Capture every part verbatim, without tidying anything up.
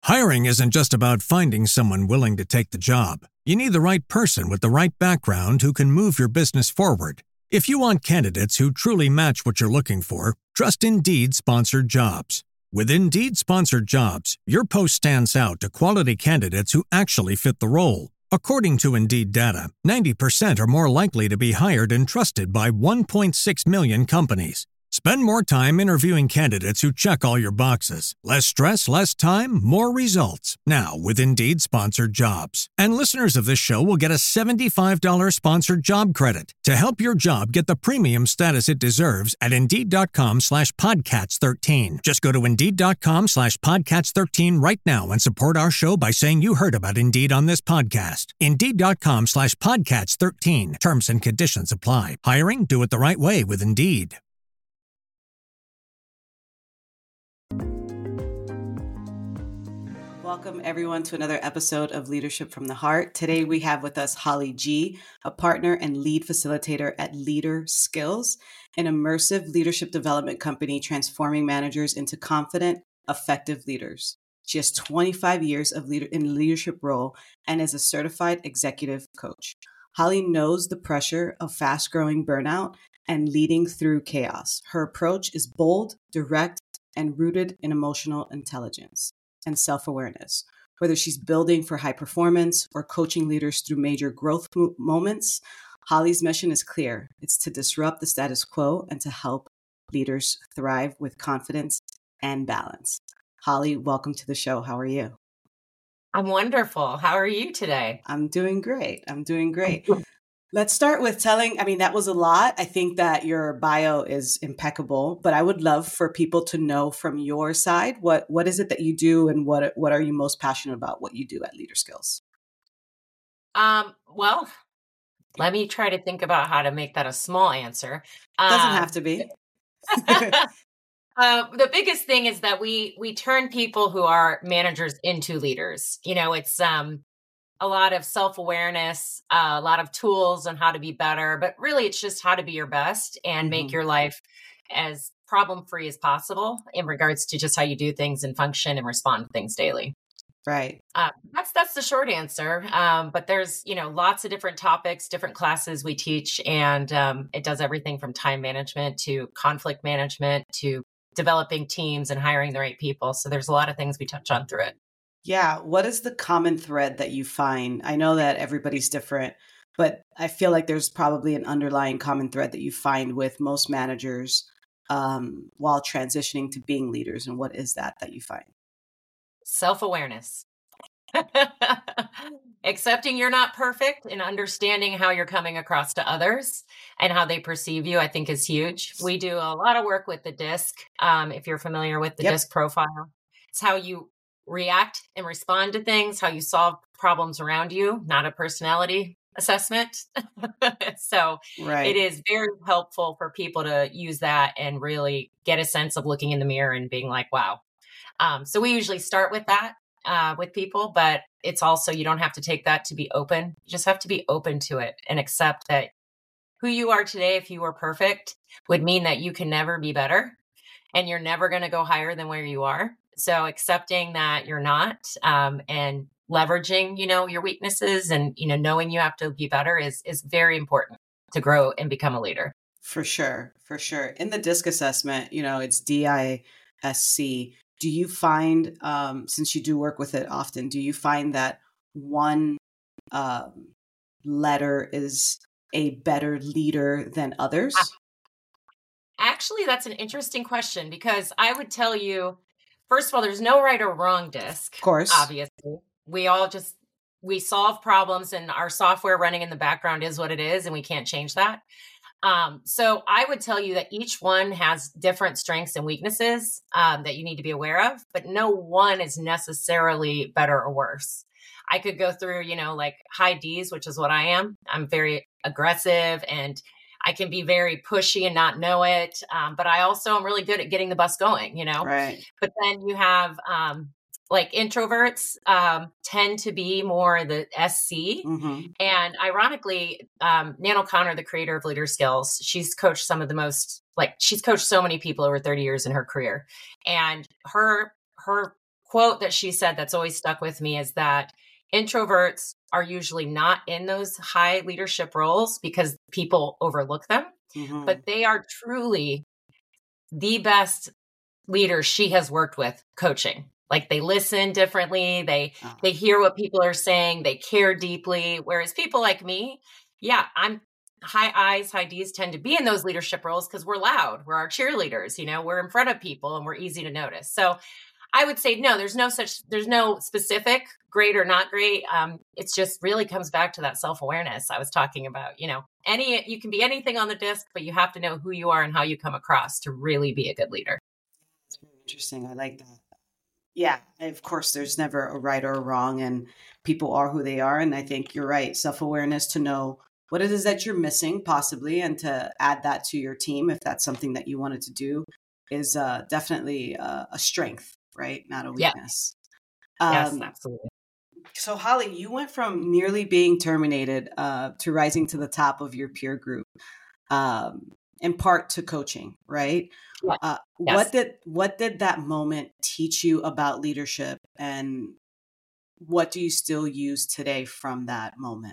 Hiring isn't just about finding someone willing to take the job. You need the right person with the right background who can move your business forward. If you want candidates who truly match what you're looking for, trust Indeed Sponsored Jobs. With Indeed Sponsored Jobs, your post stands out to quality candidates who actually fit the role. According to Indeed data, ninety percent are more likely to be hired and trusted by one point six million companies. Spend more time interviewing candidates who check all your boxes. Less stress, less time, more results. Now with Indeed Sponsored Jobs. And listeners of this show will get a seventy-five dollars sponsored job credit to help your job get the premium status it deserves at Indeed.com slash Podcats 13. Just go to Indeed.com slash Podcats 13 right now and support our show by saying you heard about Indeed on this podcast. Indeed.com slash Podcats 13. Terms and conditions apply. Hiring? Do it the right way with Indeed. Welcome, everyone, to another episode of Leadership from the Heart. Today, we have with us Holly G., a partner and lead facilitator at Leader Skills, an immersive leadership development company transforming managers into confident, effective leaders. She has twenty-five years of leader in leadership role and is a certified executive coach. Holly knows the pressure of fast-growing burnout and leading through chaos. Her approach is bold, direct, and rooted in emotional intelligence and self-awareness. Whether she's building for high performance or coaching leaders through major growth moments, Holly's mission is clear. It's to disrupt the status quo and to help leaders thrive with confidence and balance. Holly, welcome to the show. How are you? I'm wonderful. How are you today? I'm doing great. I'm doing great. Let's start with telling, I mean, that was a lot. I think that your bio is impeccable, but I would love for people to know from your side, what, what is it that you do and what, what are you most passionate about what you do at Leader Skills? Um, well, let me try to think about how to make that a small answer. Doesn't Uh, have to be. uh, the biggest thing is that we, we turn people who are managers into leaders. You know, it's, um, a lot of self-awareness, uh, a lot of tools on how to be better, but really it's just how to be your best and Mm-hmm. make your life as problem-free as possible in regards to just how you do things and function and respond to things daily. Right. Uh, that's that's the short answer. Um, but there's, you know, lots of different topics, different classes we teach, and um, it does everything from time management to conflict management to developing teams and hiring the right people. So there's a lot of things we touch on through it. Yeah. What is the common thread that you find? I know that everybody's different, but I feel like there's probably an underlying common thread that you find with most managers um, while transitioning to being leaders. And what is that that you find? Self-awareness. Accepting you're not perfect and understanding how you're coming across to others and how they perceive you, I think is huge. We do a lot of work with the DISC. Um, if you're familiar with the Yep. DISC profile, it's how you react and respond to things, how you solve problems around you, not a personality assessment. So Right. it is very helpful for people to use that and really get a sense of looking in the mirror and being like, wow. Um, so we usually start with that uh, with people, but it's also, you don't have to take that to be open. You just have to be open to it and accept that who you are today, if you were perfect, would mean that you can never be better and you're never going to go higher than where you are. So accepting that you're not, um, and leveraging, you know, your weaknesses and, you know, knowing you have to be better is, is very important to grow and become a leader. For sure. For sure. In the DISC assessment, you know, it's D I S C. Do you find, um, since you do work with it often, do you find that one um, letter is a better leader than others? Actually, that's an interesting question because I would tell you, first of all, there's no right or wrong DISC. Of course. Obviously. We all just, we solve problems and our software running in the background is what it is and we can't change that. Um, so I would tell you that each one has different strengths and weaknesses um, that you need to be aware of, but no one is necessarily better or worse. I could go through, you know, like high D's, which is what I am. I'm very aggressive and I can be very pushy and not know it. Um, but I also am really good at getting the bus going, you know, Right. but then you have, um, like introverts, um, tend to be more the S C. Mm-hmm. And ironically, um, Nan O'Connor, the creator of Leader Skills, she's coached some of the most, like she's coached so many people over thirty years in her career. And her, her quote that she said that's always stuck with me is that introverts are usually not in those high leadership roles because people overlook them, Mm-hmm. but they are truly the best leaders she has worked with coaching. Like they listen differently. They, Oh. they hear what people are saying. They care deeply. Whereas people like me, yeah, I'm high I's, high D's tend to be in those leadership roles because we're loud. We're our cheerleaders, you know, we're in front of people and we're easy to notice. So I would say, no, there's no such, there's no specific great or not great. Um, it's just really comes back to that self-awareness I was talking about. You know, any, you can be anything on the disc, but you have to know who you are and how you come across to really be a good leader. That's very interesting. I like that. Yeah, of course, there's never a right or a wrong, and people are who they are. And I think you're right. Self-awareness to know what it is that you're missing possibly, and to add that to your team, if that's something that you wanted to do, is uh, definitely uh, a strength, right? Not a Yeah. weakness. Yes, Um, absolutely. so Holly, you went from nearly being terminated uh, to rising to the top of your peer group, um, in part to coaching, right? Yeah. Uh, Yes. What did what did that moment teach you about leadership, and what do you still use today from that moment?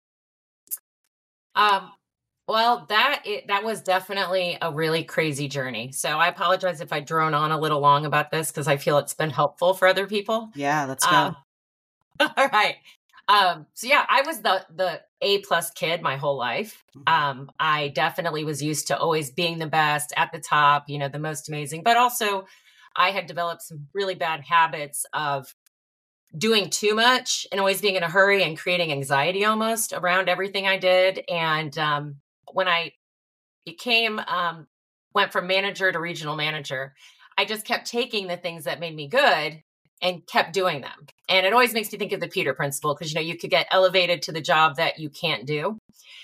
Um, well, that it, that was definitely a really crazy journey. So I apologize if I drone on a little long about this because I feel it's been helpful for other people. Yeah, let's go. Um, all right. Um, so yeah, I was the the A plus kid my whole life. Mhm. Um, I definitely was used to always being the best at the top, you know, the most amazing. But also, I had developed some really bad habits of doing too much and always being in a hurry and creating anxiety almost around everything I did. And um, when I became, um, went from manager to regional manager, I just kept taking the things that made me good and kept doing them. And it always makes me think of the Peter principle because, you know, you could get elevated to the job that you can't do.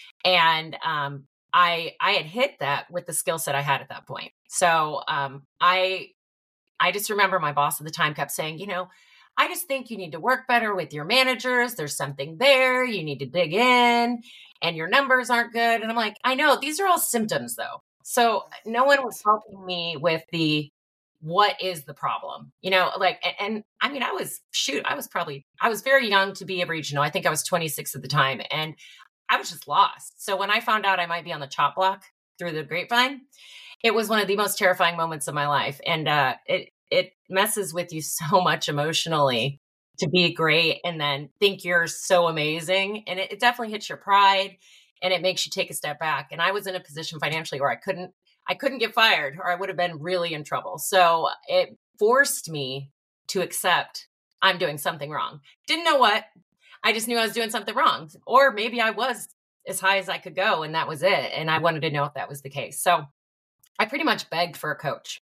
And um, I, I had hit that with the skill set I had at that point. So um, I, I just remember my boss at the time kept saying, you know, I just think you need to work better with your managers. There's something there. You need to dig in and your numbers aren't good. And I'm like, I know these are all symptoms though. So no one was helping me with the, what is the problem? You know, like, and, and I mean, I was, shoot, I was probably, I was very young to be a regional. I think I was twenty-six at the time and I was just lost. So when I found out I might be on the chop block through the grapevine, it was one of the most terrifying moments of my life. And uh, it, it messes with you so much emotionally to be great and then think you're so amazing. And it, it definitely hits your pride and it makes you take a step back. And I was in a position financially where I couldn't, I couldn't get fired or I would have been really in trouble. So it forced me to accept I'm doing something wrong. Didn't know what, I just knew I was doing something wrong. Or maybe I was as high as I could go and that was it. And I wanted to know if that was the case. So I pretty much begged for a coach.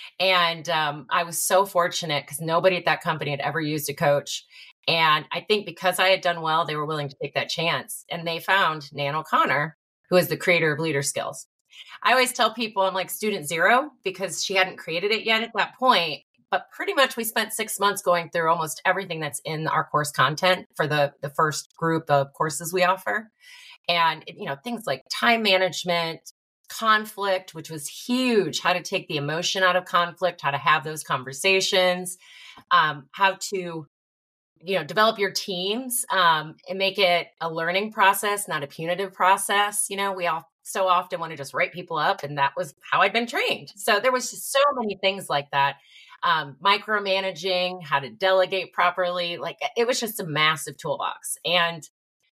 And um, I was so fortunate because nobody at that company had ever used a coach. And I think because I had done well, they were willing to take that chance. And they found Nan O'Connor, who is the creator of Leader Skills. I always tell people I'm like student zero because she hadn't created it yet at that point. But pretty much we spent six months going through almost everything that's in our course content for the, the first group of courses we offer. And, you know, things like time management, conflict, which was huge, how to take the emotion out of conflict, how to have those conversations, um, how to, you know, develop your teams um, and make it a learning process, not a punitive process. You know, we all so often want to just write people up and that was how I'd been trained. So there was just so many things like that. Um, micromanaging, how to delegate properly. Like it was just a massive toolbox. And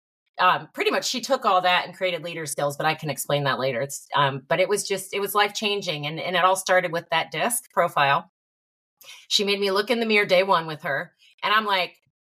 Um, pretty much she took all that and created Leader Skills, but I can explain that later. It's, um, but it was just, it was life changing. And, and it all started with that disc profile. She made me look in the mirror day one with her. And I'm like,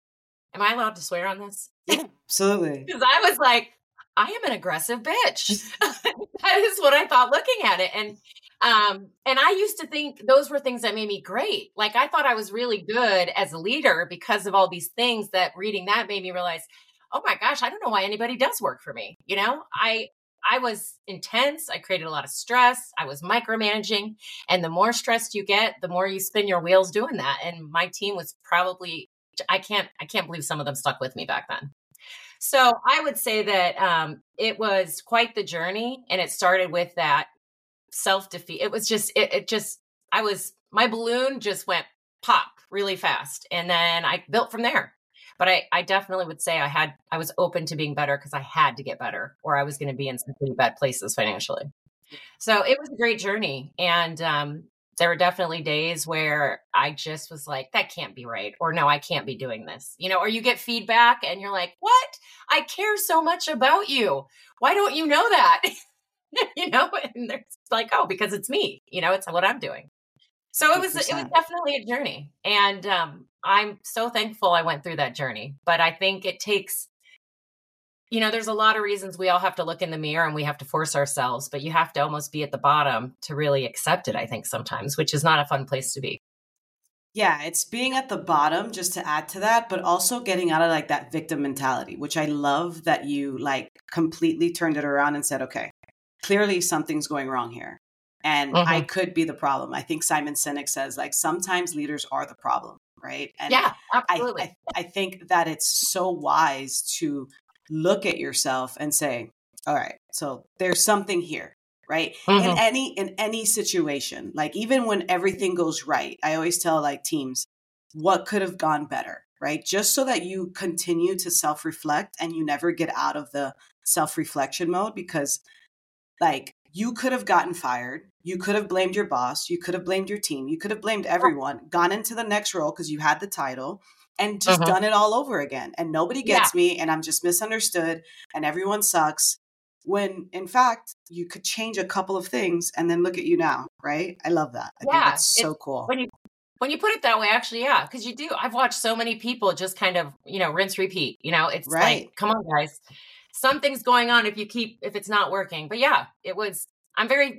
am I allowed to swear on this? Yeah, absolutely. Because I was like, I am an aggressive bitch. That is what I thought looking at it. And, um, and I used to think those were things that made me great. Like I thought I was really good as a leader because of all these things that reading that made me realize, oh my gosh, I don't know why anybody does work for me. You know, I, I was intense. I created a lot of stress. I was micromanaging. And the more stressed you get, the more you spin your wheels doing that. And my team was probably, I can't, I can't believe some of them stuck with me back then. So I would say that um, it was quite the journey. And it started with that self-defeat. It was just, it, it just, I was, my balloon just went pop really fast. And then I built from there. But I, I definitely would say I had, I was open to being better because I had to get better or I was going to be in some pretty bad places financially. So it was a great journey. And um, there were definitely days where I just was like, that can't be right. Or no, I can't be doing this. You know, or you get feedback and you're like, what? I care so much about you. Why don't you know that? You know, and they're like, oh, because it's me. You know, it's what I'm doing. So it was, it was definitely a journey. And um, I'm so thankful I went through that journey. But I think it takes, you know, there's a lot of reasons we all have to look in the mirror and we have to force ourselves, but you have to almost be at the bottom to really accept it, I think sometimes, which is not a fun place to be. Yeah, it's being at the bottom, just to add to that, but also getting out of like that victim mentality, which I love that you like completely turned it around and said, okay, clearly something's going wrong here. And mm-hmm. I could be the problem. I think Simon Sinek says like sometimes leaders are the problem, right? And yeah, absolutely. I, I, I think that it's so wise to look at yourself and say, all right, so there's something here, right? Mm-hmm. In any in any situation, like even when everything goes right, I always tell like teams, what could have gone better, right? Just so that you continue to self-reflect and you never get out of the self-reflection mode because like you could have gotten fired. You could have blamed your boss. You could have blamed your team. You could have blamed everyone, gone into the next role because you had the title and just uh-huh. done it all over again. And nobody gets yeah. me and I'm just misunderstood and everyone sucks. When in fact, you could change a couple of things and then look at you now, right? I love that. I yeah, think that's so cool. When you, when you put it that way, actually, yeah, because you do. I've watched so many people just kind of, you know, rinse, repeat. You know, it's right. like, come on, guys. Something's going on if you keep, if it's not working. But yeah, it was, I'm very,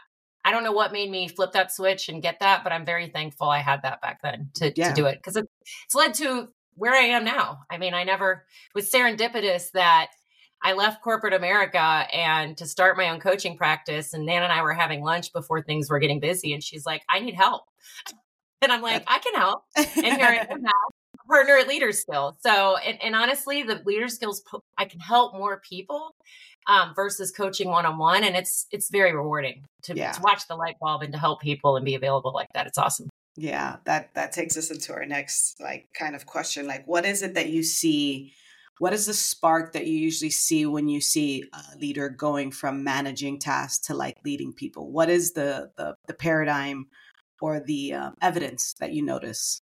I don't know what made me flip that switch and get that, but I'm very thankful I had that back then to, yeah. to do it. Because it, it's led to where I am now. I mean, I never, it was serendipitous that I left corporate America and to start my own coaching practice. And Nan and I were having lunch before things were getting busy. And she's like, I need help. And I'm like, I can help. And here I am now. Partner at Leader Skills. So, and, and honestly, the Leader Skills, I can help more people um, versus coaching one-on-one. And it's, it's very rewarding to, yeah. to watch the light bulb and to help people and be available like that. It's awesome. Yeah. That, that takes us into our next like kind of question. Like, what is it that you see? What is the spark that you usually see when you see a leader going from managing tasks to like leading people? What is the, the, the paradigm or the um, evidence that you notice?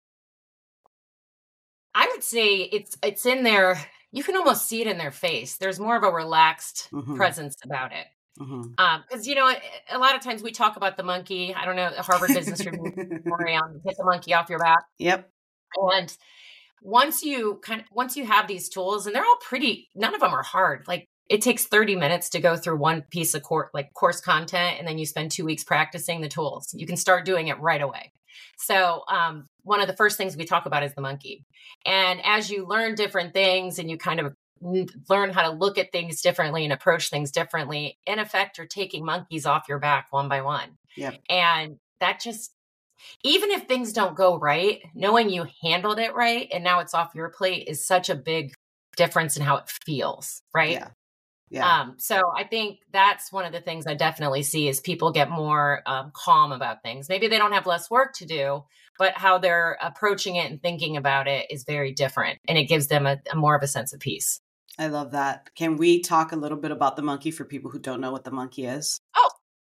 I would say it's it's in their, you can almost see it in their face. There's more of a relaxed mm-hmm. presence about it. Because, mm-hmm. um, you know, a lot of times we talk about the monkey. I don't know, Harvard Business Review, on hit the monkey off your back. Yep. And once you kind of, once you have these tools, and they're all pretty, none of them are hard. Like it takes thirty minutes to go through one piece of course, like course content, and then you spend two weeks practicing the tools. You can start doing it right away. So um, one of the first things we talk about is the monkey. And as you learn different things and you kind of learn how to look at things differently and approach things differently, in effect, you're taking monkeys off your back one by one. Yep. And that just, even if things don't go right, knowing you handled it right and now it's off your plate is such a big difference in how it feels, right? Yeah. Yeah. Um, so I think that's one of the things I definitely see is people get more um, calm about things. Maybe they don't have less work to do, but how they're approaching it and thinking about it is very different. And it gives them a, a more of a sense of peace. I love that. Can we talk a little bit about the monkey for people who don't know what the monkey is? Oh,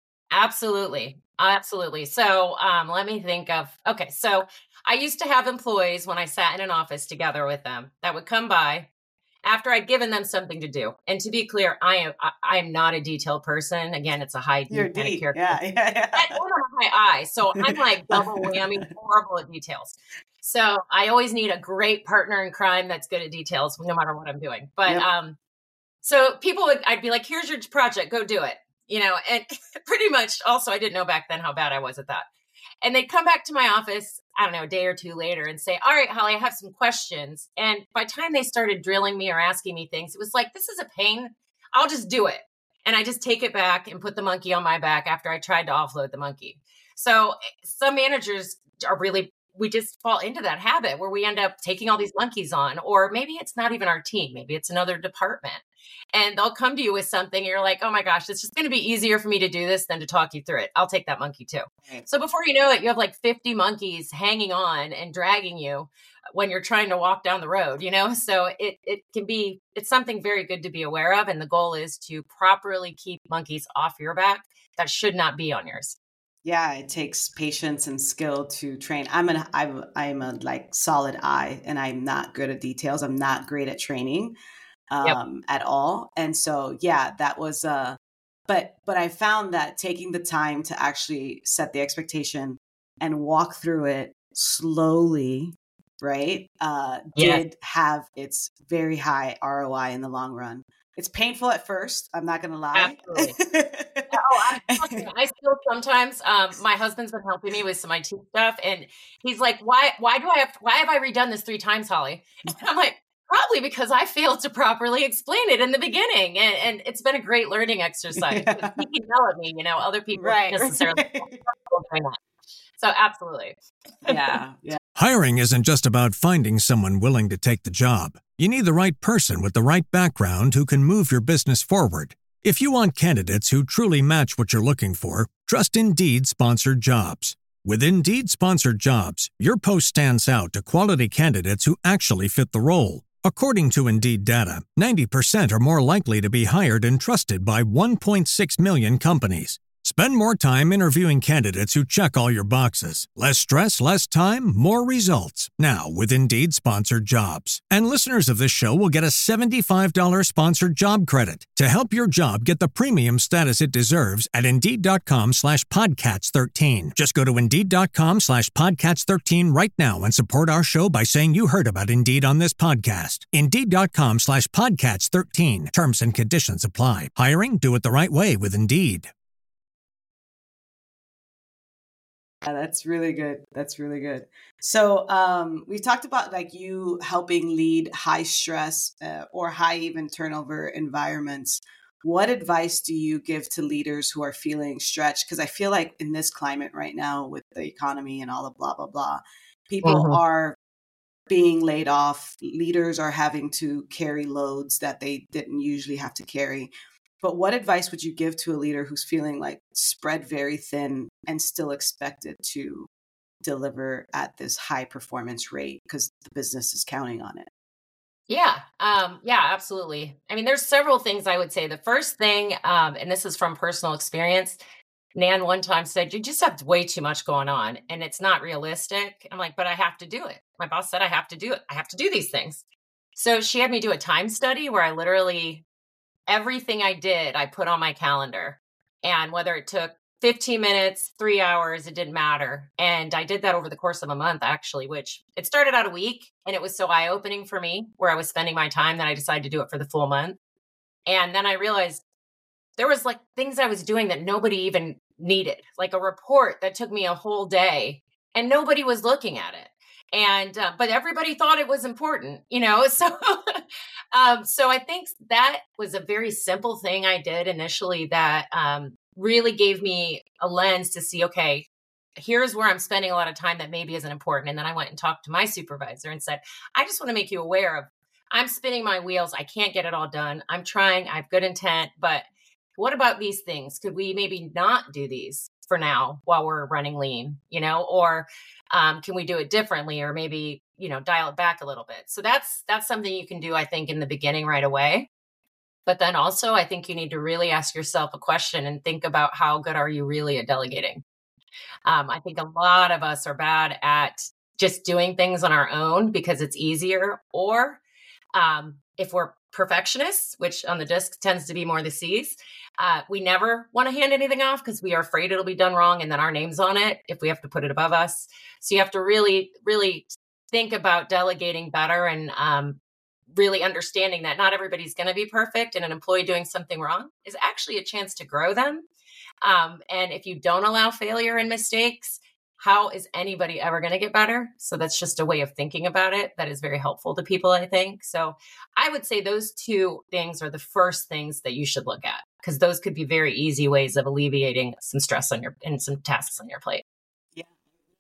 absolutely. Absolutely. So um, let me think of, okay. So I used to have employees when I sat in an office together with them that would come by after I'd given them something to do. And to be clear, I am I, I am not a detailed person. Again, it's a high D kind of character. Yeah, yeah, yeah. I don't have a high I, so I'm like double whammy, horrible at details. So I always need a great partner in crime that's good at details, no matter what I'm doing. But yep. um, so people would, I'd be like, here's your project, go do it. You know, and pretty much also, I didn't know back then how bad I was at that. And they'd come back to my office, I don't know, a day or two later and say, all right, Holly, I have some questions. And by the time they started drilling me or asking me things, it was like, this is a pain. I'll just do it. And I just take it back and put the monkey on my back after I tried to offload the monkey. So some managers are really, we just fall into that habit where we end up taking all these monkeys on, or maybe it's not even our team. Maybe it's another department. and they'll come to you with something. And you're like, oh my gosh, it's just going to be easier for me to do this than to talk you through it. I'll take that monkey too. Right. So before you know it, you have like fifty monkeys hanging on and dragging you when you're trying to walk down the road, you know? So it, it can be, it's something very good to be aware of. And the goal is to properly keep monkeys off your back that should not be on yours. Yeah, it takes patience and skill to train. I'm an I'm I'm a like solid I, and I'm not good at details. I'm not great at training um Yep. at all. And so yeah, that was uh but but I found that taking the time to actually set the expectation and walk through it slowly, right? Uh Yes. did have its very high R O I in the long run. It's painful at first, I'm not gonna lie. Absolutely. Oh, I, trust me, I still sometimes. Um, my husband's been helping me with some I T stuff, and he's like, "Why? Why do I have? Why have I redone this three times, Holly?" And I'm like, "Probably because I failed to properly explain it in the beginning." And and it's been a great learning exercise. Yeah. He can yell at me, you know, other people Right. don't necessarily doing that. So absolutely, Yeah. Yeah. Hiring isn't just about finding someone willing to take the job. You need the right person with the right background who can move your business forward. If you want candidates who truly match what you're looking for, trust Indeed Sponsored Jobs. With Indeed Sponsored Jobs, your post stands out to quality candidates who actually fit the role. According to Indeed data, ninety percent are more likely to be hired and trusted by one point six million companies. Spend more time interviewing candidates who check all your boxes. Less stress, less time, more results. Now with Indeed Sponsored Jobs. And listeners of this show will get a seventy-five dollars sponsored job credit to help your job get the premium status it deserves at Indeed.com slash Podcats 13. Just go to Indeed.com slash Podcats 13 right now and support our show by saying you heard about Indeed on this podcast. Indeed.com slash Podcats 13. Terms and conditions apply. Hiring? Do it the right way with Indeed. Yeah, that's really good. That's really good. So um, we talked about like you helping lead high stress uh, or high even turnover environments. What advice do you give to leaders who are feeling stretched? Because I feel like in this climate right now with the economy and all the blah, blah, blah, people Mhm. are being laid off. Leaders are having to carry loads that they didn't usually have to carry. But what advice would you give to a leader who's feeling like spread very thin and still expected to deliver at this high performance rate because the business is counting on it? Yeah, um, yeah, absolutely. I mean, there's several things I would say. The first thing, um, and this is from personal experience, Nan one time said, "You just have way too much going on and it's not realistic." I'm like, "But I have to do it." My boss said, "I have to do it. I have to do these things." So she had me do a time study where I literally, everything I did, I put on my calendar. And whether it took fifteen minutes, three hours, it didn't matter. And I did that over the course of a month, actually, which it started out a week. And it was so eye opening for me where I was spending my time that I decided to do it for the full month. And then I realized there was like things I was doing that nobody even needed, like a report that took me a whole day and nobody was looking at it. And, uh, but everybody thought it was important, you know? So, um, so I think that was a very simple thing I did initially that, um, really gave me a lens to see, okay, here's where I'm spending a lot of time that maybe isn't important. And then I went and talked to my supervisor and said, I just want to make you aware of, I'm spinning my wheels. I can't get it all done. I'm trying. I have good intent, but what about these things? Could we maybe not do these for now while we're running lean, you know, or um, can we do it differently or maybe, you know, dial it back a little bit? So that's, that's something you can do, I think, in the beginning right away. But then also, I think you need to really ask yourself a question and think about how good are you really at delegating? Um, I think a lot of us are bad at just doing things on our own because it's easier. Or um, if we're perfectionists, which on the disc tends to be more the C's, uh, we never want to hand anything off because we are afraid it'll be done wrong and then our name's on it if we have to put it above us. So you have to really, really think about delegating better and um, really understanding that not everybody's going to be perfect, and an employee doing something wrong is actually a chance to grow them. Um, and if you don't allow failure and mistakes, how is anybody ever going to get better? So that's just a way of thinking about it that is very helpful to people, I think. So I would say those two things are the first things that you should look at, because those could be very easy ways of alleviating some stress on your and some tasks on your plate. Yeah,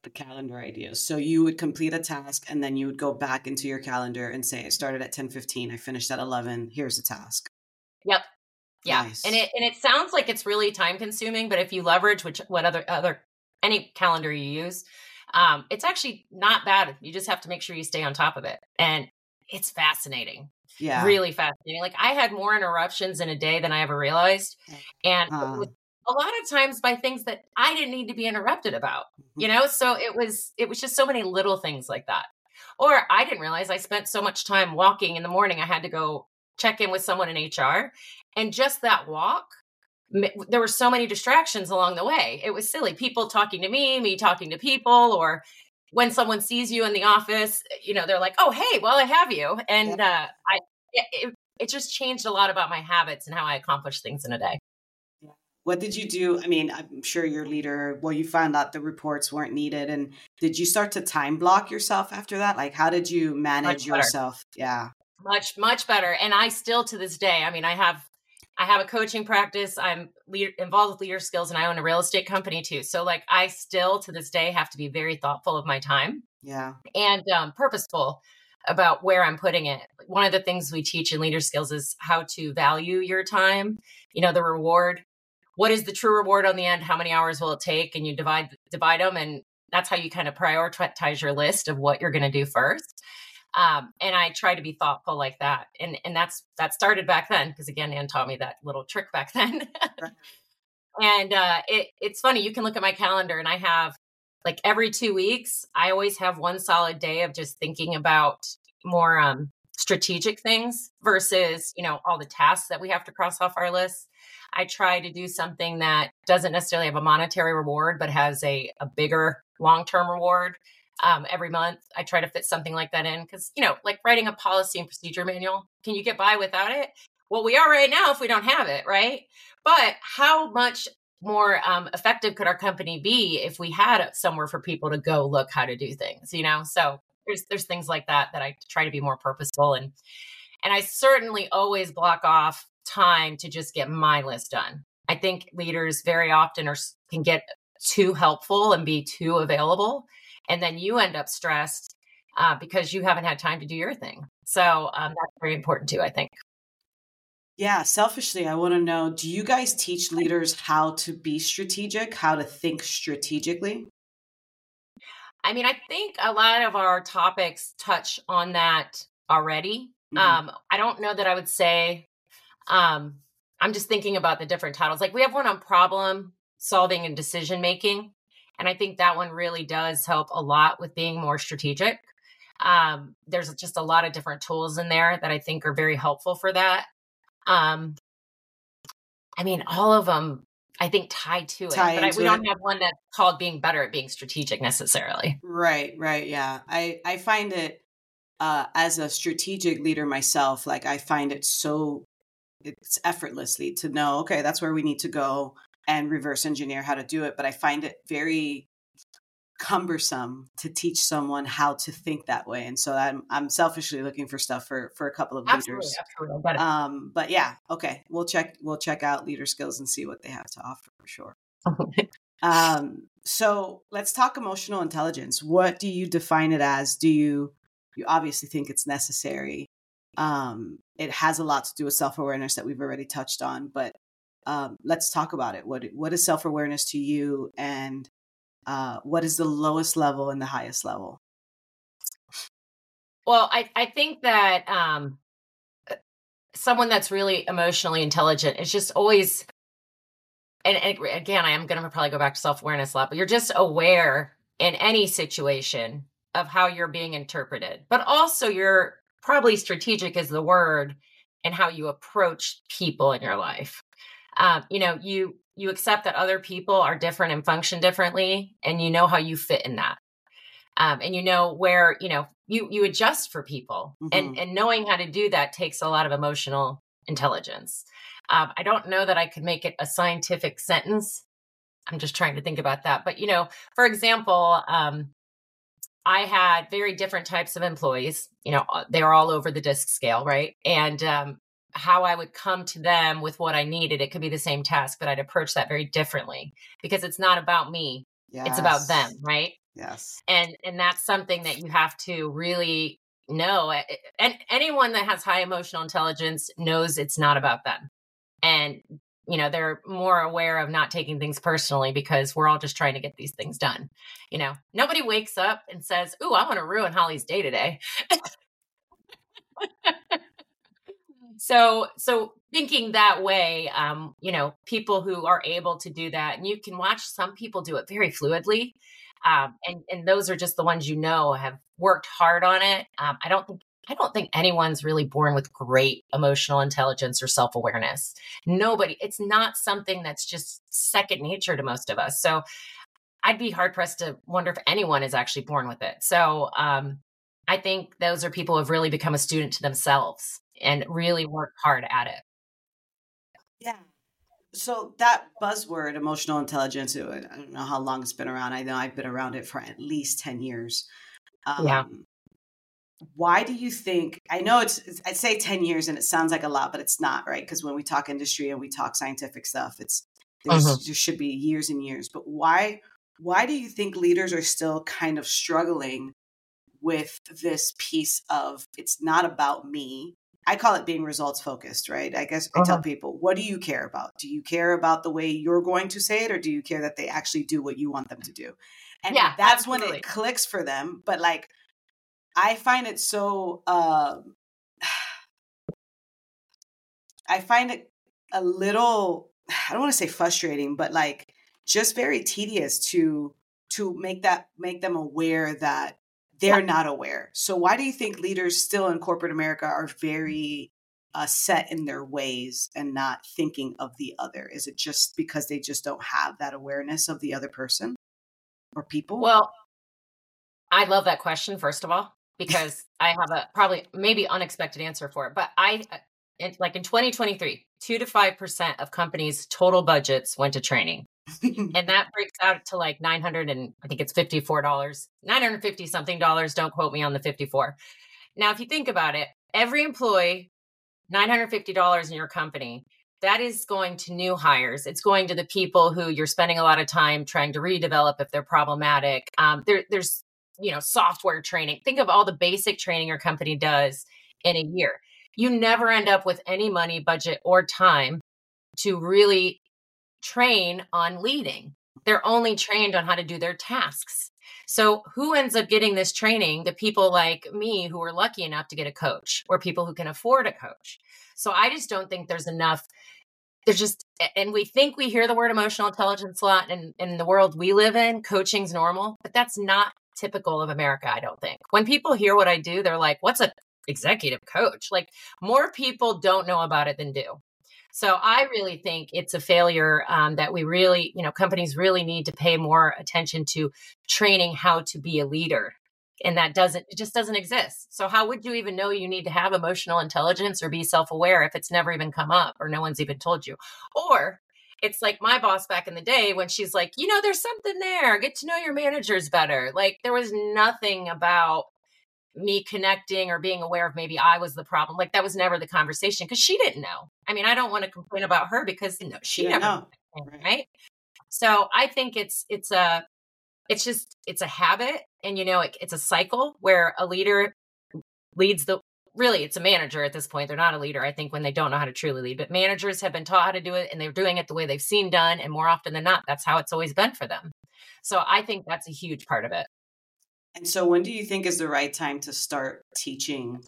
the calendar ideas. So you would complete a task and then you would go back into your calendar and say, I started at ten fifteen, I finished at eleven, here's the task. Yep. Yeah. Nice. And it and it sounds like it's really time consuming, but if you leverage which what other other any calendar you use, um, it's actually not bad. You just have to make sure you stay on top of it. And it's fascinating. Yeah. Really fascinating. Like I had more interruptions in a day than I ever realized. And Uh, it was a lot of times by things that I didn't need to be interrupted about, you know? So it was, it was just so many little things like that. Or I didn't realize I spent so much time walking in the morning. I had to go check in with someone in H R, and just that walk, there were so many distractions along the way. It was silly. People talking to me, me talking to people, or when someone sees you in the office, you know, they're like, oh, hey, well, I have you. And uh, I, it, it just changed a lot about my habits and how I accomplish things in a day. What did you do? I mean, I'm sure your leader, well, you found out the reports weren't needed. And did you start to time block yourself after that? Like, how did you manage yourself? Yeah. Much, much better. And I still to this day, I mean, I have, I have a coaching practice. I'm leader, involved with Leader Skills, and I own a real estate company too. So like, I still to this day have to be very thoughtful of my time. Yeah. And um, purposeful about where I'm putting it. One of the things we teach in Leader Skills is how to value your time, you know, the reward. What is the true reward on the end? How many hours will it take? And you divide, divide them. And that's how you kind of prioritize your list of what you're going to do first. Um, and I try to be thoughtful like that. And, and that's, that started back then. Because again, Ann taught me that little trick back then. And uh, it, it's funny. You can look at my calendar and I have like every two weeks, I always have one solid day of just thinking about more um, strategic things versus, you know, all the tasks that we have to cross off our list. I try to do something that doesn't necessarily have a monetary reward, but has a, a bigger long-term reward um, every month. I try to fit something like that in because, you know, like writing a policy and procedure manual, can you get by without it? Well, we are right now if we don't have it, right? But how much more um, effective could our company be if we had somewhere for people to go look how to do things, you know? So there's there's things like that that I try to be more purposeful. And, and I certainly always block off time to just get my list done. I think leaders very often are can get too helpful and be too available. And then you end up stressed uh, because you haven't had time to do your thing. So um, that's very important too, I think. Yeah, selfishly, I want to know, do you guys teach leaders how to be strategic, how to think strategically? I mean, I think a lot of our topics touch on that already. Mm-hmm. Um, I don't know that I would say, um, I'm just thinking about the different titles. Like we have one on problem solving and decision making. And I think that one really does help a lot with being more strategic. Um, there's just a lot of different tools in there that I think are very helpful for that. Um, I mean, all of them, I think, tie to it, tie but I, we it. don't have one that's called being better at being strategic necessarily. Right, right. Yeah. I, I find it, uh, as a strategic leader myself, like I find it so, it's effortlessly to know, okay, that's where we need to go and reverse engineer how to do it. But I find it very cumbersome to teach someone how to think that way. And so I'm I'm selfishly looking for stuff for for a couple of Absolutely, leaders. absolutely. Um, but yeah, okay. We'll check we'll check out Leader Skills and see what they have to offer for sure. um, so let's talk emotional intelligence. What do you define it as? Do you you obviously think it's necessary? Um, it has a lot to do with self-awareness that we've already touched on, but um, let's talk about it. What what is self-awareness to you, and Uh, what is the lowest level and the highest level? Well, I, I think that um, someone that's really emotionally intelligent is just always, and, and again, I am going to probably go back to self-awareness a lot, but you're just aware in any situation of how you're being interpreted. But also you're probably strategic is the word in how you approach people in your life. Um, you know, you you accept that other people are different and function differently, and you know how you fit in that. Um, and you know where, you know, you you adjust for people. Mm-hmm. And, and knowing how to do that takes a lot of emotional intelligence. Um, I don't know that I could make it a scientific sentence. I'm just trying to think about that. But, you know, for example, um, I had very different types of employees. You know, they were all over the DISC scale, right? And um how I would come to them with what I needed. It could be the same task, but I'd approach that very differently because it's not about me. Yes. It's about them, right? Yes. And, and that's something that you have to really know. And anyone that has high emotional intelligence knows it's not about them. And, you know, they're more aware of not taking things personally because we're all just trying to get these things done. You know, nobody wakes up and says, "Ooh, I want to ruin Holly's day today." So, so thinking that way, um, you know, people who are able to do that, and you can watch some people do it very fluidly. Um, and, and those are just the ones, you know, have worked hard on it. Um, I don't think, I don't think anyone's really born with great emotional intelligence or self-awareness. Nobody, it's not something that's just second nature to most of us. So I'd be hard pressed to wonder if anyone is actually born with it. So, um, I think those are people who have really become a student to themselves and really worked hard at it. Yeah. So that buzzword, emotional intelligence, I don't know how long it's been around. I know I've been around it for at least ten years. Um, Yeah. Why do you think, I know it's, it's, I'd say ten years and it sounds like a lot, but it's not, right? Because when we talk industry and we talk scientific stuff, it's, there's, Mhm. there should be years and years, but why, why do you think leaders are still kind of struggling with this piece of, it's not about me? I call it being results focused, right? I guess I tell Uh-huh. people, what do you care about? Do you care about the way you're going to say it, or do you care that they actually do what you want them to do? And Yeah, that's when absolutely. it clicks for them. But like, I find it so, um, I find it a little, I don't want to say frustrating, but like just very tedious to, to make that, make them aware that they're Yeah. not aware. So why do you think leaders still in corporate America are very uh, set in their ways and not thinking of the other? Is it just because they just don't have that awareness of the other person or people? Well, I love that question, first of all, because I have a probably maybe unexpected answer for it. But I, uh, in, like in twenty twenty-three, two to five percent of companies' total budgets went to training. And that breaks out to like nine hundred and I think it's fifty-four dollars, nine hundred fifty something dollars. Don't quote me on the fifty-four. Now, if you think about it, every employee, nine hundred fifty dollars in your company, that is going to new hires. It's going to the people who you're spending a lot of time trying to redevelop if they're problematic. Um, there, there's, you know, software training. Think of all the basic training your company does in a year. You never end up with any money, budget, or time to really train on leading. They're only trained on how to do their tasks. So who ends up getting this training? The people like me who are lucky enough to get a coach, or people who can afford a coach. So I just don't think there's enough. There's just, and we think we hear the word emotional intelligence a lot, and in the world we live in, coaching's normal, but that's not typical of America, I don't think. When people hear what I do, they're like, what's a executive coach? Like, more people don't know about it than do. So I really think it's a failure, um, that we really, you know, companies really need to pay more attention to training how to be a leader. And that doesn't, it just doesn't exist. So how would you even know you need to have emotional intelligence or be self-aware if it's never even come up or no one's even told you? Or it's like my boss back in the day when she's like, you know, there's something there. Get to know your managers better. Like, there was nothing about me connecting or being aware of maybe I was the problem. Like, that was never the conversation because she didn't know. I mean, I don't want to complain about her because no, she, She didn't never know. knew, Right. right? So I think it's it's a it's just it's a habit, and you know, it, it's a cycle where a leader leads the really it's a manager at this point. They're not a leader, I think, when they don't know how to truly lead. But managers have been taught how to do it, and they're doing it the way they've seen done, and more often than not, that's how it's always been for them. So I think that's a huge part of it. And so when do you think is the right time to start teaching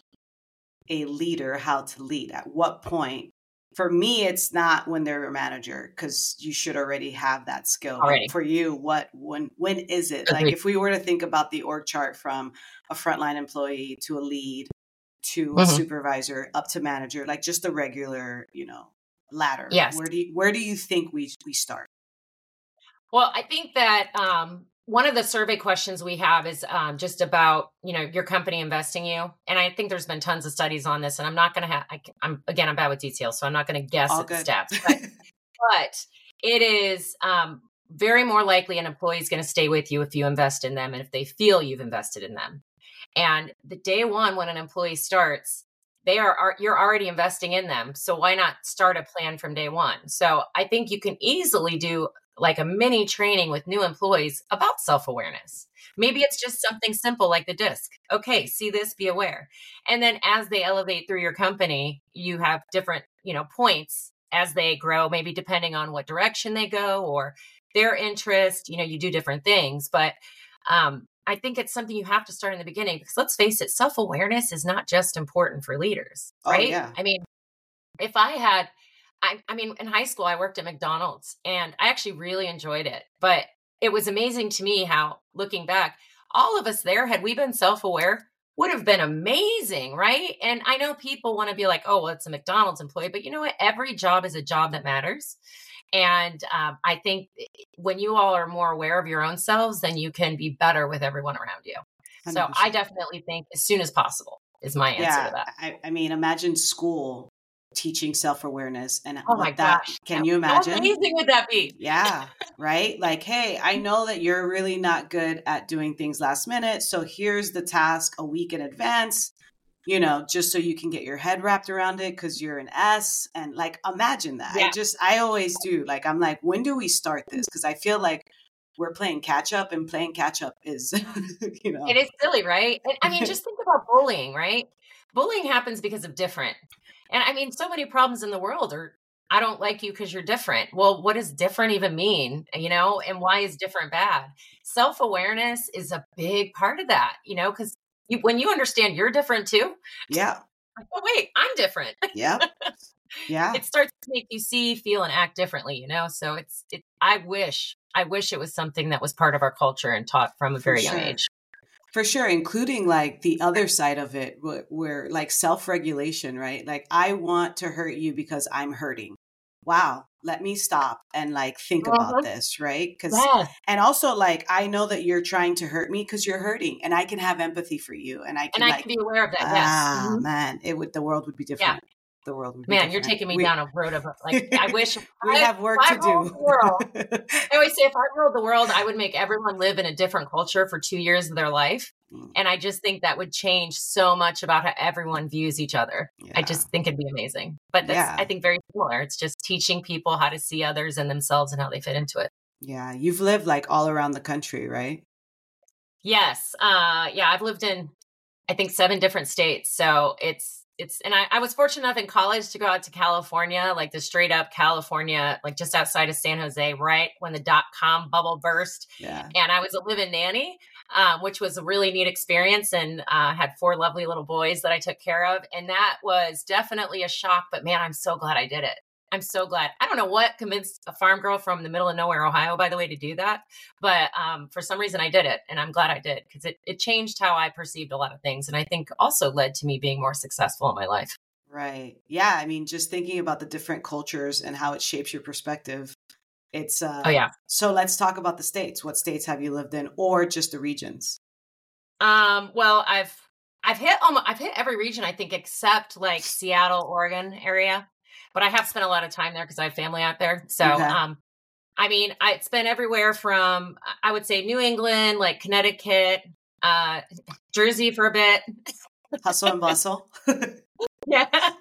a leader how to lead? At what point? For me, it's not when they're a manager, because you should already have that skill. But Already. for you, what when when is it? Like, Agreed. if we were to think about the org chart from a frontline employee to a lead to a Mhm. supervisor up to manager, like just the regular, you know, ladder. Yes. Where do you, where do you think we we start? Well, I think that um, one of the survey questions we have is um, just about, you know, your company investing you. And I think there's been tons of studies on this, and I'm not going to have, I'm again, I'm bad with details, so I'm not going to guess All at the good. stats, but, but it is um, very more likely an employee is going to stay with you if you invest in them and if they feel you've invested in them. And the day one, when an employee starts, they are, are you're already investing in them. So why not start a plan from day one? So I think you can easily do like a mini training with new employees about self-awareness. Maybe it's just something simple like the disc. Okay, see this, be aware. And then as they elevate through your company, you have different, you know, points as they grow, maybe depending on what direction they go or their interest, you know, you do different things. But um, I think it's something you have to start in the beginning because let's face it, self-awareness is not just important for leaders, right? Oh, yeah. I mean, if I had, I, I mean, in high school, I worked at McDonald's and I actually really enjoyed it. But it was amazing to me how, looking back, all of us there, had we been self-aware, would have been amazing, right? And I know people want to be like, oh, well, it's a McDonald's employee, but you know what? Every job is a job that matters. And um, I think when you all are more aware of your own selves, then you can be better with everyone around you. one hundred percent. So I definitely think as soon as possible is my answer yeah, to that. I, I mean, imagine school teaching self-awareness and oh what my that gosh, can you imagine? How amazing would that be? Yeah, right? Like, hey, I know that you're really not good at doing things last minute. So here's the task a week in advance, you know, just so you can get your head wrapped around it because you're an S. And like, imagine that. Yeah. I just, I always do. Like, I'm like, when do we start this? Because I feel like we're playing catch up and playing catch up is, you know. It is silly, right? And, I mean, just think about bullying, right? Bullying happens because of different. And I mean, so many problems in the world are, I don't like you because you're different. Well, what does different even mean? You know, and why is different bad? Self-awareness is a big part of that, you know, because you, when you understand you're different too. Yeah. Like, oh, wait, I'm different. Yeah. Yeah. It starts to make you see, feel, and act differently, you know? So it's, it, I wish, I wish it was something that was part of our culture and taught from a very sure. young age. For sure, including like the other side of it, where, where like self-regulation, right? Like, I want to hurt you because I'm hurting. Wow, let me stop and like think uh-huh. about this, right? Because yeah. and also like I know that you're trying to hurt me because you're hurting, and I can have empathy for you, and I can and I like can be aware of that. Ah, yes, mm-hmm. man, it would the world would be different. Yeah. The world would be Man, different. you're taking me we, down a road of like I wish we I, have work to to do. The world, I always say if I ruled the world, I would make everyone live in a different culture for two years of their life. Mm. And I just think that would change so much about how everyone views each other. Yeah. I just think it'd be amazing. But that's yeah. I think very similar. It's just teaching people how to see others and themselves and how they fit into it. Yeah. You've lived like all around the country, right? Yes. Uh yeah, I've lived in I think seven different states. So it's It's, and I, I was fortunate enough in college to go out to California, like the straight up California, like just outside of San Jose, right when the dot-com bubble burst. Yeah. And I was a live-in nanny, um, which was a really neat experience, and uh, had four lovely little boys that I took care of. And that was definitely a shock, but man, I'm so glad I did it. I'm so glad. I don't know what convinced a farm girl from the middle of nowhere, Ohio, by the way, to do that. But um, for some reason I did it, and I'm glad I did because it, it changed how I perceived a lot of things. And I think also led to me being more successful in my life. Right. Yeah. I mean, just thinking about the different cultures and how it shapes your perspective. It's uh, oh, yeah. So let's talk about the states. What states have you lived in, or just the regions? Um, well, I've I've hit almost, I've hit every region, I think, except like Seattle, Oregon area. But I have spent a lot of time there because I have family out there. So, okay. um, I mean, I spent everywhere from, I would say, New England, like Connecticut, uh, Jersey for a bit. Hustle and bustle. yeah.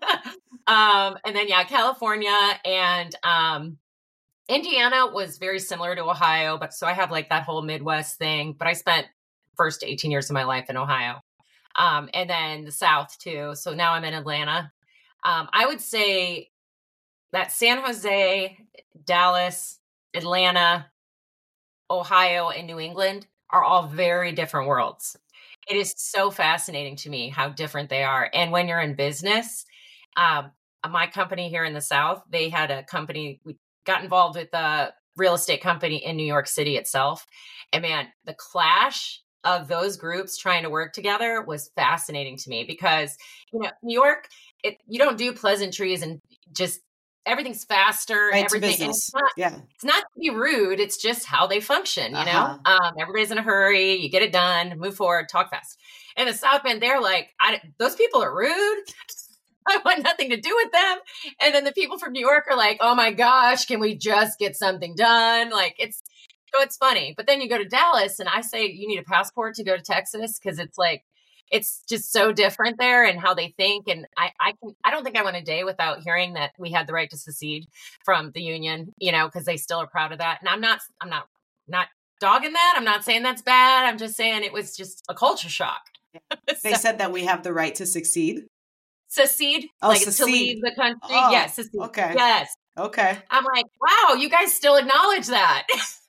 Um, and then, yeah, California and um, Indiana was very similar to Ohio. But so I have like that whole Midwest thing. But I spent first eighteen years of my life in Ohio. Um, and then the South, too. So now I'm in Atlanta. Um, I would say that San Jose, Dallas, Atlanta, Ohio, and New England are all very different worlds. It is so fascinating to me how different they are. And when you're in business, um, my company here in the South, they had a company, we got involved with a real estate company in New York City itself. And man, the clash of those groups trying to work together was fascinating to me because, you know, New York, it, you don't do pleasantries and just everything's faster. Right, everything. And it's not, yeah. it's not to be rude. It's just how they function, you uh-huh. know, um, everybody's in a hurry, you get it done, move forward, talk fast. And the South Bend, they're like, I, those people are rude. I want nothing to do with them. And then the people from New York are like, oh my gosh, can we just get something done? Like it's, so it's funny. But then you go to Dallas and I say, you need a passport to go to Texas. Cause it's like, it's just so different there and how they think. And I, I can, I don't think I went a day without hearing that we had the right to secede from the union, you know, because they still are proud of that. And I'm not, I'm not, not dogging that. I'm not saying that's bad. I'm just saying it was just a culture shock. They So, said that we have the right to succeed. secede, Oh, like to secede. leave the country. Oh, Yes, secede. okay. Yes. Okay. I'm like, wow, you guys still acknowledge that.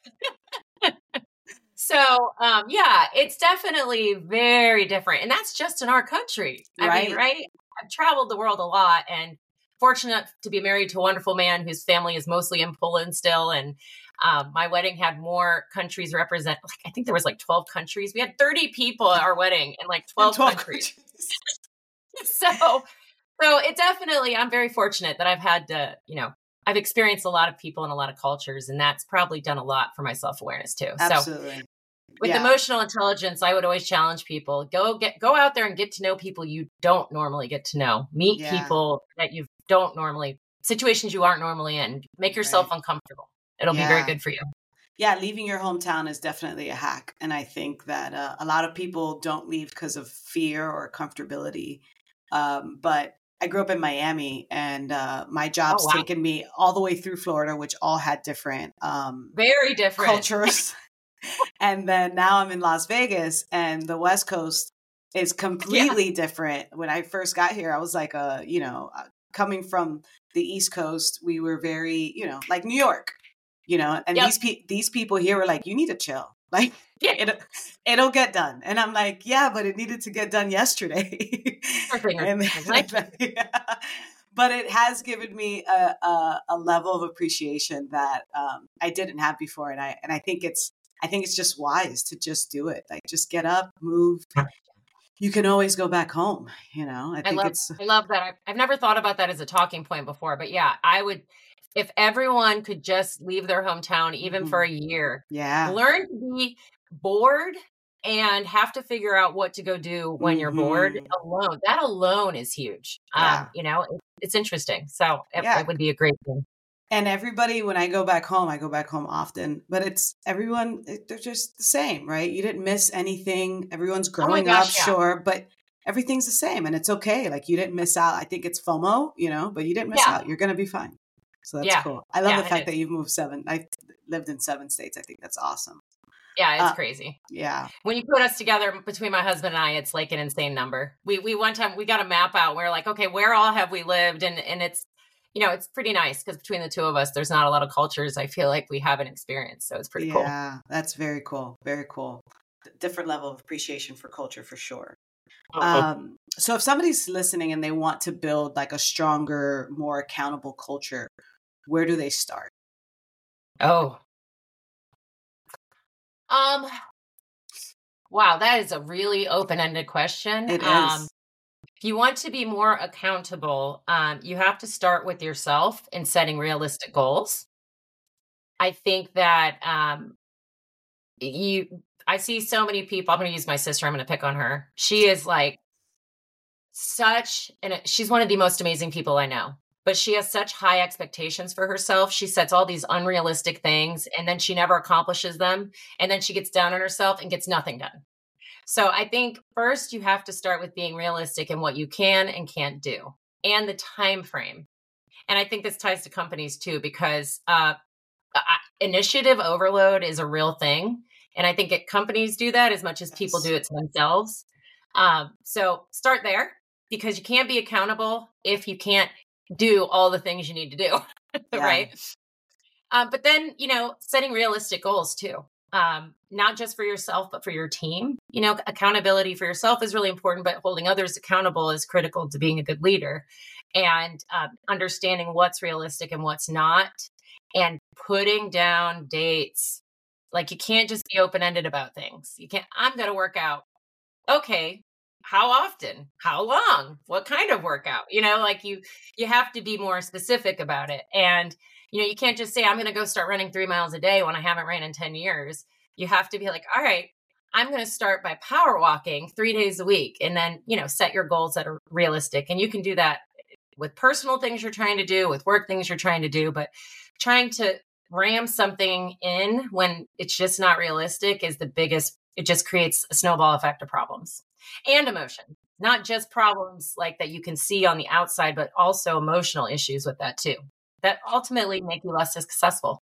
So, um, yeah, it's definitely very different. And that's just in our country. I Right. mean, right? I've traveled the world a lot and fortunate to be married to a wonderful man whose family is mostly in Poland still. And um, my wedding had more countries represent. Like, I think there was like twelve countries. We had thirty people at our wedding in like twelve, twelve countries. countries. So, so it definitely, I'm very fortunate that I've had to, you know, I've experienced a lot of people and a lot of cultures, and that's probably done a lot for my self-awareness too. So Absolutely. with Yeah. emotional intelligence, I would always challenge people, go get, go out there and get to know people you don't normally get to know. Meet Yeah. people that you don't normally, situations you aren't normally in. Make yourself Right. uncomfortable. It'll be very Yeah. good for you. Yeah, leaving your hometown is definitely a hack. And I think that uh, a lot of people don't leave because of fear or comfortability. Um, but I grew up in Miami, and uh, my Oh, job's wow. taken me all the way through Florida, which all had different um, Very different. cultures. And then now I'm in Las Vegas, and the West Coast is Yeah. completely different. When I first got here, I was like, a, you know, uh, coming from the East Coast, we were very, you know, like New York, you know, and Yep. these pe- these people here were like, you need to chill. Like, Yeah. it, it'll get done. And I'm like, yeah, but it needed to get done yesterday. Everything And is like, yeah. But it has given me a, a, a level of appreciation that um, I didn't have before. And I, and I think it's, I think it's just wise to just do it. Like, just get up, move. You can always go back home. You know, I I think love, it's, I love that. I've, I've never thought about that as a talking point before, but yeah, I would, if everyone could just leave their hometown, even Mhm. for a year, yeah. learn to be bored and have to figure out what to go do when you're bored Mhm. alone. That alone is huge. Yeah. Um, you know, it, it's interesting. So it, Yeah. it would be a great thing. And everybody, when I go back home, I go back home often, but it's everyone, it- they're just the same, right? You didn't miss anything. Everyone's Oh my growing up, gosh, yeah. sure, but everything's the same, and it's okay. Like, you didn't miss out. I think it's FOMO, you know, but you didn't miss Yeah. out. You're going to be fine. So that's Yeah. cool. I love Yeah, the it fact is. that you've moved seven. I lived in seven states. I think that's awesome. Yeah, it's Uh, crazy. yeah. When you put us together between my husband and I, it's like an insane number. We we one time we got a map out. And we we're like, okay, where all have we lived? And and it's, you know, it's pretty nice because between the two of us, there's not a lot of cultures I feel like we haven't experienced. So it's pretty cool. Yeah, that's very cool. Very cool. D- Different level of appreciation for culture, for sure. Mhm. Um, so if somebody's listening and they want to build like a stronger, more accountable culture, where do they start? Oh, um, wow, that is a really open-ended question. It Um, is. if you want to be more accountable, um, you have to start with yourself and setting realistic goals. I think that um, you, I see so many people. I'm going to use my sister. I'm going to pick on her. She is like such, and she's one of the most amazing people I know. But she has such high expectations for herself. She sets all these unrealistic things, and then she never accomplishes them. And then she gets down on herself and gets nothing done. So I think first you have to start with being realistic in what you can and can't do, and the time frame. And I think this ties to companies too, because uh, I- initiative overload is a real thing. And I think it, companies do that as much as people Yes. do it to themselves. Um, so start there, because you can't be accountable if you can't do all the things you need to do, Yeah. right? Um, but then, you know, setting realistic goals too, um, not just for yourself, but for your team. You know, accountability for yourself is really important, but holding others accountable is critical to being a good leader. And uh, understanding what's realistic and what's not, and putting down dates. Like, you can't just be open-ended about things. You can't, I'm going to work out. Okay. How often? How long? What kind of workout? You know, like you, you have to be more specific about it. And, you know, you can't just say, I'm going to go start running three miles a day when I haven't ran in ten years. You have to be like, all right, I'm going to start by power walking three days a week. And then, you know, set your goals that are realistic. And you can do that with personal things you're trying to do, with work things you're trying to do, but trying to ram something in when it's just not realistic is the biggest, it just creates a snowball effect of problems. and emotion, not just problems like that you can see on the outside, but also emotional issues with that too, that ultimately make you less successful.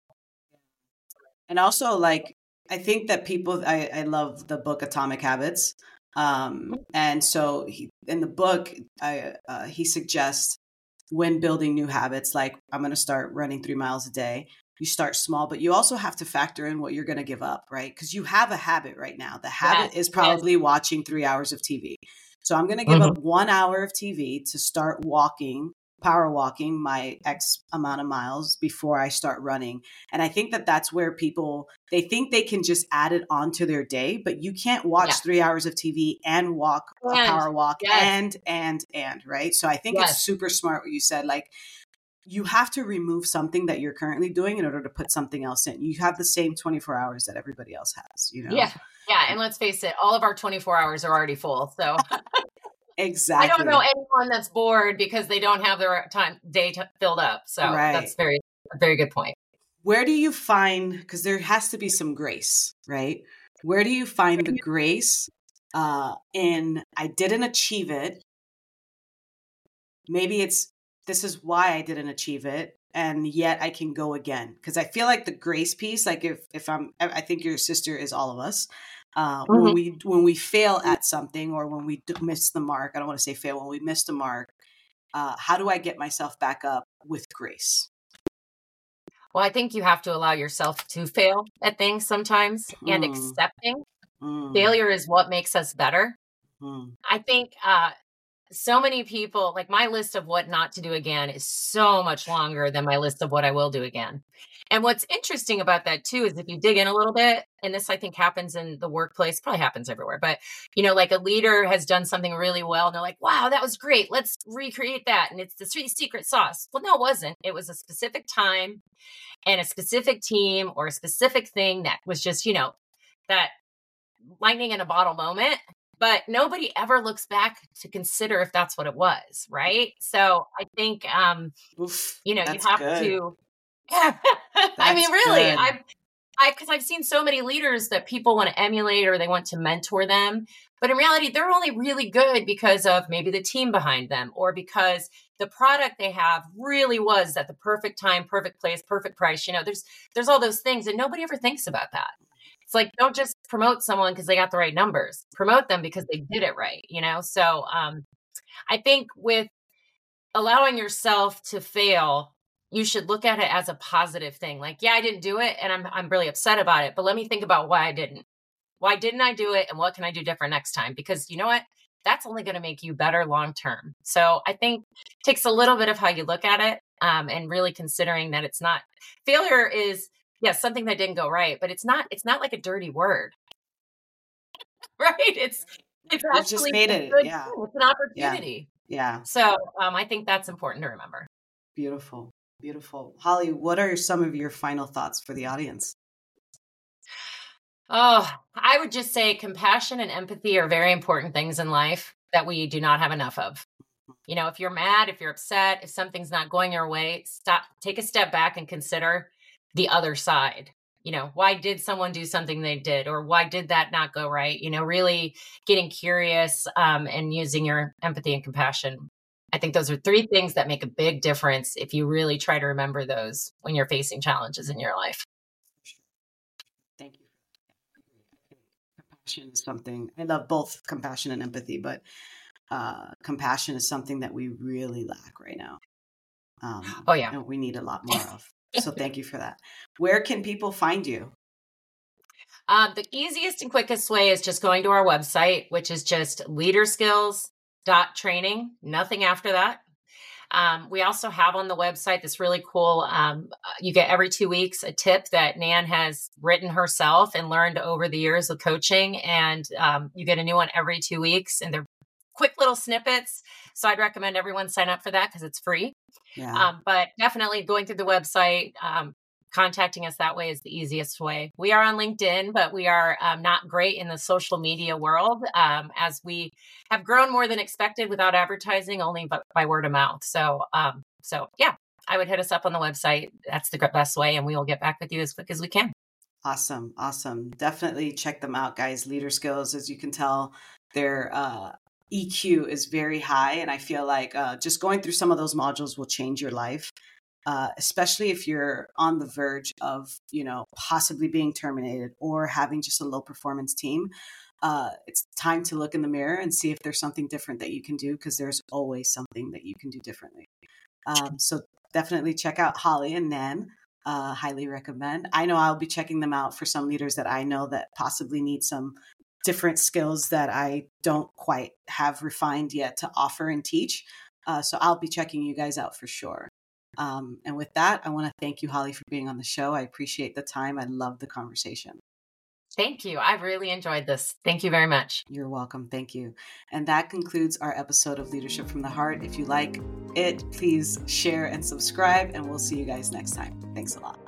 And also, like, I think that people, I, I love the book Atomic Habits. Um, and so he, in the book, I, uh, he suggests when building new habits, like I'm going to start running three miles a day. You start small, but you also have to factor in what you're going to give up, right? Because you have a habit right now. The habit Yes, is probably yes. watching three hours of T V. So I'm going to give Mhm. up one hour of T V to start walking, power walking my X amount of miles before I start running. And I think that that's where people, they think they can just add it onto their day, but you can't watch Yeah. three hours of T V and walk a And power walk yes, and, and, and, right? So I think yes. it's super smart what you said, like, you have to remove something that you're currently doing in order to put something else in. You have the same twenty-four hours that everybody else has, you know? Yeah. Yeah. And let's face it, all of our twenty-four hours are already full. So I don't know Exactly. anyone that's bored because they don't have their time day t- filled up. So Right. that's very, a very good point. Where do you find, because there has to be some grace, right? Where do you find the grace uh, in, I didn't achieve it. Maybe it's, this is why I didn't achieve it. And yet I can go again. Because I feel like the grace piece, like if, if I'm, I think your sister is all of us. Uh, when Mhm. we, when we fail at something, or when we d- miss the mark, I don't want to say fail, when we miss the mark, uh, how do I get myself back up with grace? Well, I think you have to allow yourself to fail at things sometimes, and Mm, accepting mm, failure is what makes us better. mm, I think uh, so many people, like my list of what not to do again is so much longer than my list of what I will do again. And what's interesting about that too is if you dig in a little bit, and this I think happens in the workplace, probably happens everywhere, but you know, like a leader has done something really well and they're like, wow, that was great. Let's recreate that. And it's the three secret sauce. Well, no, it wasn't. It was a specific time and a specific team or a specific thing that was just, you know, that lightning in a bottle moment. But nobody ever looks back to consider if that's what it was, right? So I think, um, oof, you know, you that's have good. to. I mean, That's really, good. I've, I, because I've seen so many leaders that people want to emulate or they want to mentor them, but in reality, they're only really good because of maybe the team behind them or because the product they have really was at the perfect time, perfect place, perfect price. You know, there's there's all those things, and nobody ever thinks about that. It's like, don't just promote someone because they got the right numbers. Promote them because they did it right, you know? So um, I think with allowing yourself to fail, you should look at it as a positive thing. Like, yeah, I didn't do it and I'm I'm really upset about it, but let me think about why I didn't. Why didn't I do it and what can I do different next time? Because you know what? That's only going to make you better long term. So I think it takes a little bit of how you look at it um, and really considering that it's not failure is yes, something that didn't go right, but it's not it's not like a dirty word, right? It's it's You just actually made a it. good Yeah. thing. It's an Yeah. opportunity. Yeah. So um, I think that's important to remember. Beautiful. Beautiful. Holly, what are some of your final thoughts for the audience? Oh, I would just say compassion and empathy are very important things in life that we do not have enough of. You know, if you're mad, if you're upset, if something's not going your way, stop, take a step back and consider the other side. You know, why did someone do something they did, or why did that not go right? You know, really getting curious um, and using your empathy and compassion. I think those are three things that make a big difference if you really try to remember those when you're facing challenges in your life. Thank you. Compassion is something, I love both compassion and empathy, but uh, compassion is something that we really lack right now. Um, Oh, yeah. and we need a lot more of. So thank you for that. Where can people find you? Uh, the easiest and quickest way is just going to our website, which is just leader skills dot training, nothing after that. Um, we also have on the website this really cool, um, you get every two weeks a tip that Nan has written herself and learned over the years of coaching. And um, you get a new one every two weeks and they're quick little snippets. So I'd recommend everyone sign up for that because it's free. Yeah. Um, but definitely going through the website, um, contacting us that way is the easiest way. We are on LinkedIn, but we are um, not great in the social media world um, as we have grown more than expected without advertising, only by, by word of mouth. So, um, so yeah, I would hit us up on the website. That's the best way, and we will get back with you as quick as we can. Awesome. Awesome. Definitely check them out, guys. Leader Skills, as you can tell, their uh, E Q is very high. And I feel like uh, just going through some of those modules will change your life, uh, especially if you're on the verge of, you know, possibly being terminated or having just a low performance team. Uh, it's time to look in the mirror and see if there's something different that you can do, because there's always something that you can do differently. Um, so definitely check out Holly and Nan. Uh, highly recommend. I know I'll be checking them out for some leaders that I know that possibly need some different skills that I don't quite have refined yet to offer and teach. Uh, so I'll be checking you guys out for sure. Um, and with that, I want to thank you, Holly, for being on the show. I appreciate the time. I love the conversation. Thank you. I've really enjoyed this. Thank you very much. You're welcome. Thank you. And that concludes our episode of Leadership from the Heart. If you like it, please share and subscribe, and we'll see you guys next time. Thanks a lot.